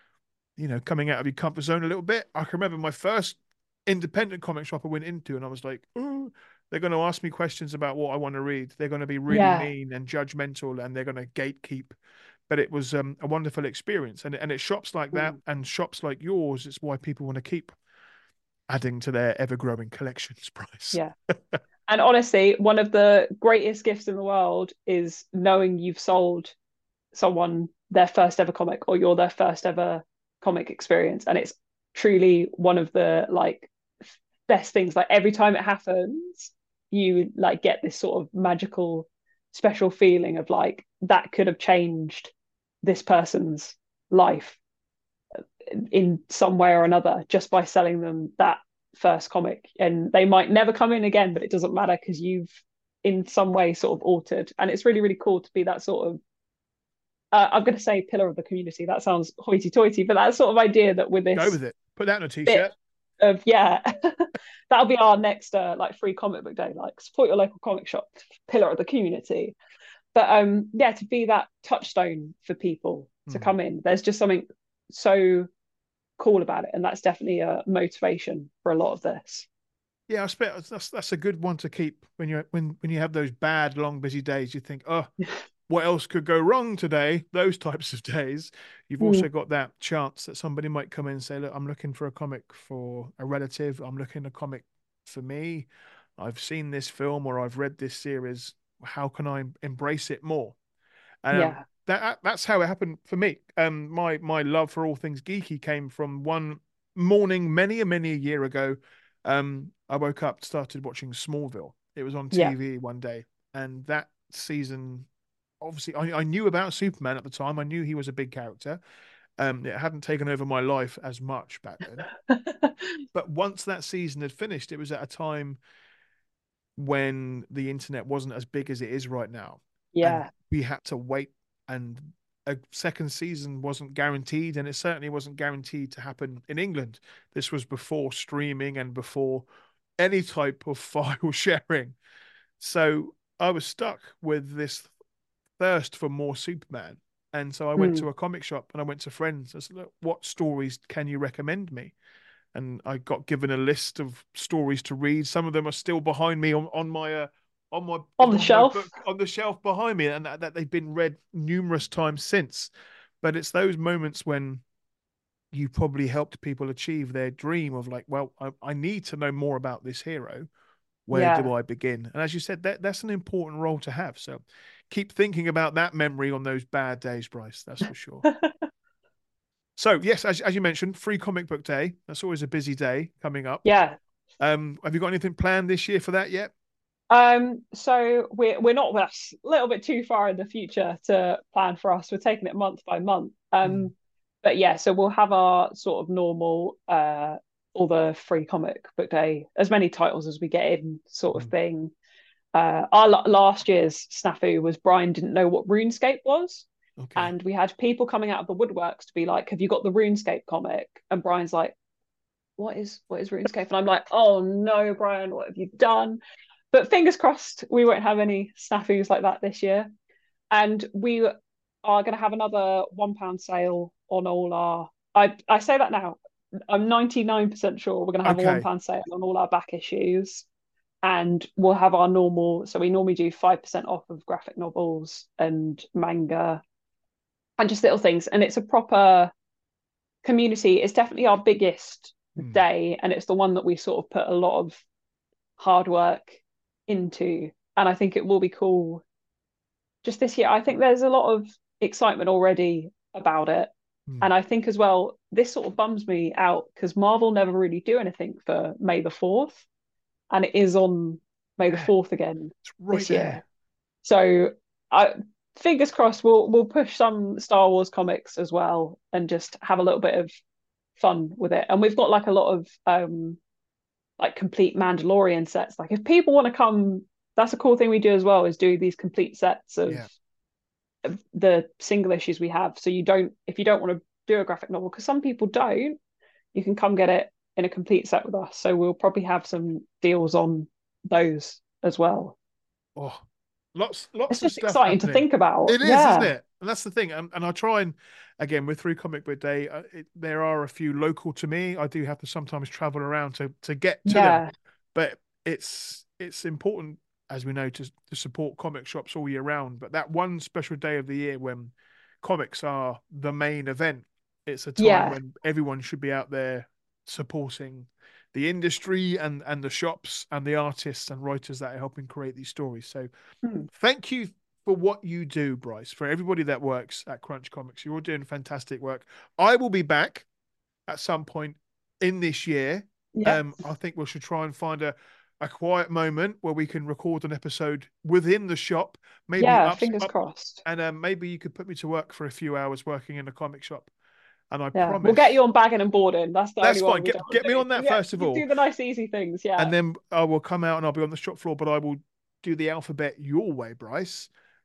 you know, coming out of your comfort zone a little bit. I can remember my first independent comic shop I went into and I was like, oh, they're going to ask me questions about what I want to read. They're going to be really Yeah. mean and judgmental and they're going to gatekeep. But it was um, a wonderful experience. And, and it's shops like that Mm. and shops like yours, it's why people want to keep adding to their ever-growing collections price. Yeah. And honestly, one of the greatest gifts in the world is knowing you've sold someone their first ever comic or you're their first ever comic experience. And it's truly one of the like best things. Like every time it happens, you like get this sort of magical, special feeling of like that could have changed this person's life in some way or another just by selling them that first comic. And they might never come in again, but it doesn't matter because you've in some way sort of altered. And it's really, really cool to be that sort of uh, I'm going to say pillar of the community. That sounds hoity-toity, but that sort of idea that with this Go with it. Put that on a bit t-shirt. of yeah. That'll be our next uh, like free comic book day. Like support your local comic shop, pillar of the community. But um, yeah, to be that touchstone for people to Hmm. come in, there's just something so cool about it, and that's definitely a motivation for a lot of this. Yeah, I expect that's that's a good one to keep when you when when you have those bad, long, busy days. You think, oh, what else could go wrong today? Those types of days. You've Mm, also got that chance that somebody might come in and say, look, I'm looking for a comic for a relative. I'm looking a comic for me. I've seen this film or I've read this series. How can I embrace it more? And um, yeah, that that's how it happened for me. Um, my my love for all things geeky came from one morning many a many a year ago. Um, I woke up, started watching Smallville. It was on yeah, T V one day, and that season, obviously, I, I knew about Superman at the time. I knew he was a big character. Um, it hadn't taken over my life as much back then. But once that season had finished, it was at a time when the internet wasn't as big as it is right now, and yeah, we had to wait, and a second season wasn't guaranteed, and it certainly wasn't guaranteed to happen in England. This was before streaming and before any type of file sharing. So I was stuck with this thirst for more Superman. And so I went mm. to a comic shop and I went to friends. I said, look, what stories can you recommend me? And I got given a list of stories to read. Some of them are still behind me on, on my uh, on my On the on my shelf. book on the shelf behind me, and that, that they've been read numerous times since. But it's those moments when you probably helped people achieve their dream of like, well, I, I need to know more about this hero. Where Yeah. do I begin? And as you said, that that's an important role to have. So keep thinking about that memory on those bad days, Bryce. That's for sure. So yes, as, as you mentioned, free comic book day. That's always a busy day coming up. Yeah. Um, have you got anything planned this year for that yet? Um, so we're we're not we're a little bit too far in the future to plan for us. We're taking it month by month. Mm, Um, but yeah, so we'll have our sort of normal uh all the free comic book day, as many titles as we get in, sort of mm. thing. Uh, our last year's snafu was Brian didn't know what RuneScape was, Okay. and we had people coming out of the woodworks to be like, "Have you got the RuneScape comic?" And Brian's like, "What is what is RuneScape?" And I'm like, "Oh no, Brian, what have you done?" But fingers crossed, we won't have any snafus like that this year. And we are going to have another one pound sale on all our. I I say that now. I'm ninety-nine percent sure we're going to have a one Okay. pound sale on all our back issues, and we'll have our normal. So we normally do five percent off of graphic novels and manga and just little things. And it's a proper community. It's definitely our biggest Mm, day, and it's the one that we sort of put a lot of hard work into. And I think it will be cool just this year. I think there's a lot of excitement already about it. mm. And I think as well, this sort of bums me out because Marvel never really do anything for May the fourth. And it is on May the Yeah, fourth again it's right this there. year. So I fingers crossed we'll we'll push some Star Wars comics as well and just have a little bit of fun with it. And we've got like a lot of um like complete Mandalorian sets. Like if people want to come, that's a cool thing we do as well, is do these complete sets of, Yeah. of the single issues we have. So you don't, if you don't want to do a graphic novel, because some people don't, you can come get it in a complete set with us. So we'll probably have some deals on those as well. Oh, lots It's lots of just stuff exciting to happening. think about. It is, isn't Yeah. it? And that's the thing. And, and I try and again with Through Comic Book Day, uh, it, there are a few local to me. I do have to sometimes travel around to to get to them, Yeah. but it's it's important, as we know, to to support comic shops all year round. But that one special day of the year when comics are the main event, it's a time Yeah. when everyone should be out there supporting the industry and and the shops and the artists and writers that are helping create these stories. So Hmm. thank you for what you do, Bryce, for everybody that works at Crunch Comics. You're all doing fantastic work. I will be back at some point in this year. Yeah. Um, I think we should try and find a, a quiet moment where we can record an episode within the shop, maybe Yeah. up, Fingers up crossed. and um, maybe you could put me to work for a few hours working in a comic shop. And I Yeah. We'll get promise you on bagging and boarding. That's the that's only fine. one we Get don't want get to me do. on that Yeah. first of You all, do the nice, easy things. Yeah. and then I will come out and I'll be on the shop floor, but I will do the alphabet your way, Bryce.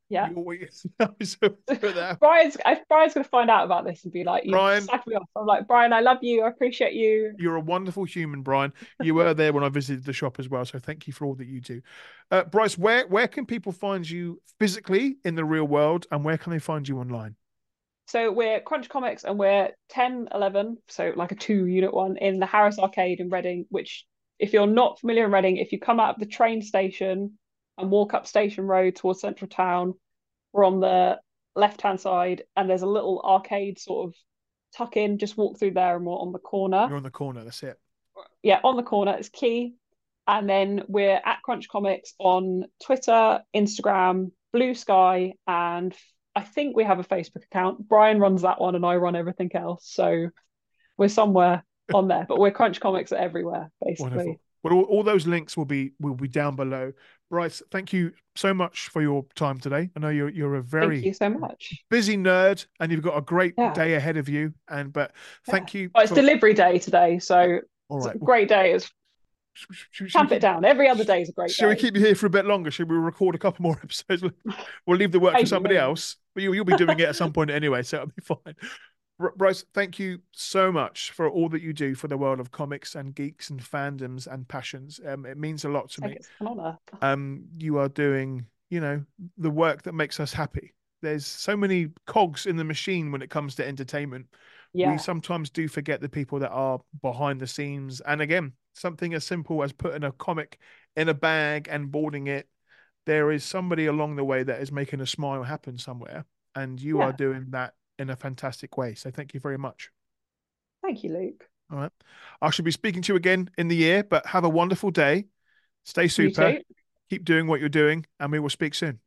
Yeah. You always, so put that. Brian's if Brian's gonna find out about this and be like, you Brian, slagged me off. I'm like, Brian, I love you, I appreciate you. you're a wonderful human, Brian. You were there when I visited the shop as well, so thank you for all that you do. Uh, Bryce, where where can people find you physically in the real world, and where can they find you online? So we're Crunch Comics, and we're ten eleven, so like a two unit one in the Harris Arcade in Reading, which if you're not familiar in Reading, if you come out of the train station and walk up Station Road towards Central Town, we're on the left hand side, and there's a little arcade sort of tuck in, just walk through there and we're on the corner. You're on the corner, that's it. Yeah, on the corner, it's key. And then we're at Crunch Comics on Twitter, Instagram, Blue Sky, and I think we have a Facebook account. Brian runs that one and I run everything else. So we're somewhere on there, but we're Crunch Comics everywhere, basically. Wonderful. Well, all, all those links will be will be down below. Bryce, thank you so much for your time today. I know you're you're a very thank you so much. busy nerd, and you've got a great yeah. day ahead of you. And but thank yeah. you. Well, it's for... delivery day today, so all right. it's a great day. It's Tamp it down. Every other day is a great Shall day. we keep you here for a bit longer? Should we record a couple more episodes? We'll leave the work for somebody maybe. else, but you, you'll be doing it at some point anyway, so it'll be fine. Bryce, thank you so much for all that you do for the world of comics and geeks and fandoms and passions. Um, it means a lot to me. It's an honor. Um, you are doing, you know, the work that makes us happy. There's so many cogs in the machine when it comes to entertainment. Yeah. We sometimes do forget the people that are behind the scenes. And again, something as simple as putting a comic in a bag and boarding it, there is somebody along the way that is making a smile happen somewhere. And you yeah. are doing that in a fantastic way. So thank you very much. Thank you, Luke. All right. I should be speaking to you again in the year, but have a wonderful day. Stay super. Keep doing what you're doing, and we will speak soon.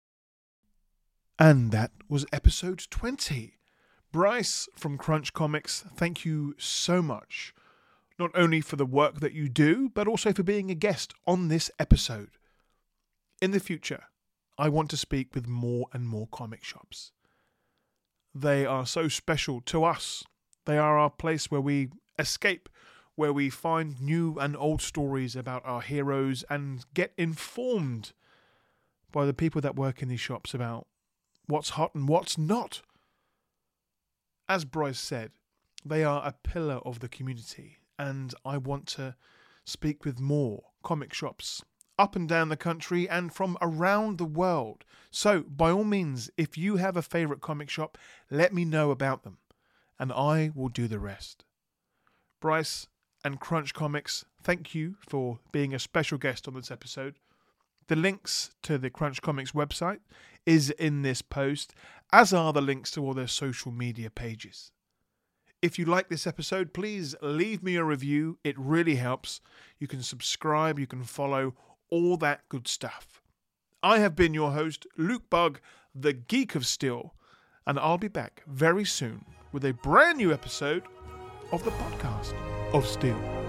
And that was episode twenty. Bryce from Crunch Comics, thank you so much. Not only for the work that you do, but also for being a guest on this episode. In the future, I want to speak with more and more comic shops. They are so special to us. They are our place where we escape, where we find new and old stories about our heroes and get informed by the people that work in these shops about what's hot and what's not. As Bryce said, they are a pillar of the community, and I want to speak with more comic shops up and down the country and from around the world. So, by all means, if you have a favourite comic shop, let me know about them, and I will do the rest. Bryce and Crunch Comics, thank you for being a special guest on this episode. The links to the Crunch Comics website is in this post, as are the links to all their social media pages. If you like this episode, please leave me a review. It really helps. You can subscribe, you can follow, all that good stuff. I have been your host, Luke Bugg, the Geek of Steel, and I'll be back very soon with a brand new episode of the Podcast of Steel.